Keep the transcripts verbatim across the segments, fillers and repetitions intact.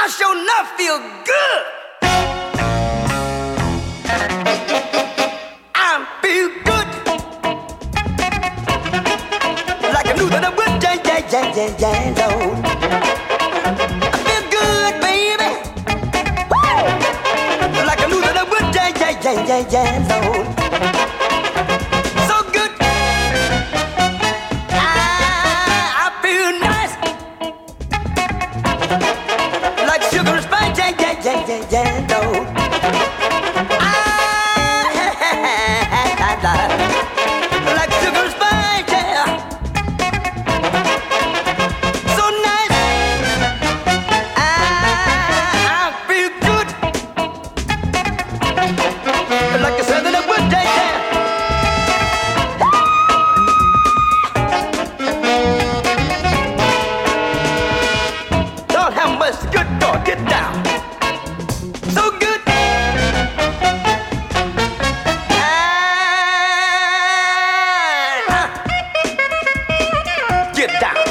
sure enough feel good. I feel good. Like I knew that I would, yeah, yeah, yeah, yeah, yeah, Lord. I feel good, baby. Woo! Like I knew that I would, yeah, yeah, yeah, yeah, yeah, Lord. So good. I, I feel nice. Like sugar and spice, yeah, yeah, yeah, yeah, yeah, Lord. Like sugar and spice, yeah. So nice. I, I feel good. Like I said that I would, yeah, yeah. Lord have mercy, good Lord, get down. So good. Get down.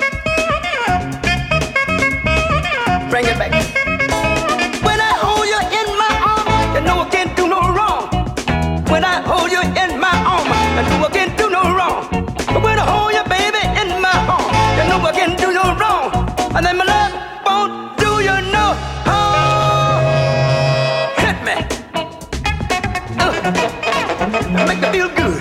Bring it back. When I hold you in my arm, you know I can't do no wrong. When I hold you in my arm, I know I can't do no wrong. But when I hold you, baby, in my arm, you know I can't do no wrong. And then my love won't do you no harm. Hit me. Uh, make me feel good.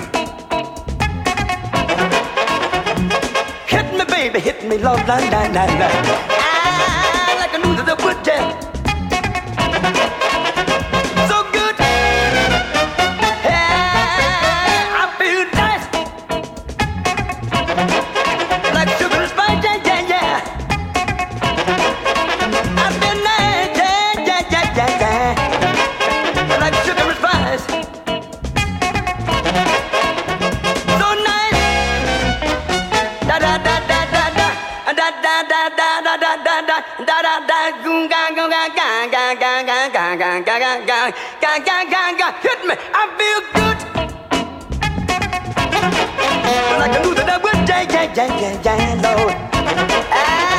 Hit me, baby, hit me, Lord, la, la, la, la. I like a news of the wood, yeah. So good. Yeah, I feel nice. Like sugar and spice, yeah, yeah, yeah. I feel nice, yeah, yeah, yeah, yeah, yeah. Like sugar and spice. So nice. Da da da da da da da da da da da da da da da da da goon ga ga ga ga ga ga ga ga ga ga ga ga ga ga ga hit me, I feel good. Like I knew that I would, yeah, yeah, yeah, yeah, yeah, Lord.